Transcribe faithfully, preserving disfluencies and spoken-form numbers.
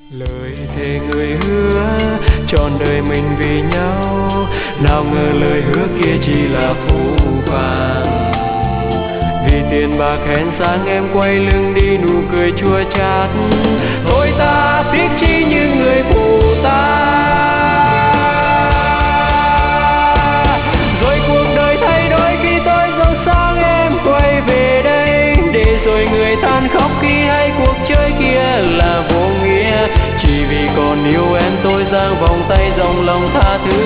Lời thề người hứa trọn đời mình vì nhau, nào ngờ lời hứa kia chỉ là phũ phàng. Vì tiền bạc hẹn sáng em quay lưng đi, nụ cười chua chát. Thôi ta tiếc chi như người phụ ta. Rồi cuộc đời thay đổi khi tôi dẫu sáng em quay về đây, để rồi người than khóc khi hay cuộc chơi kia là vô nghĩa. Chỉ vì còn yêu em tôi giang vòng tay rộng lòng tha thứ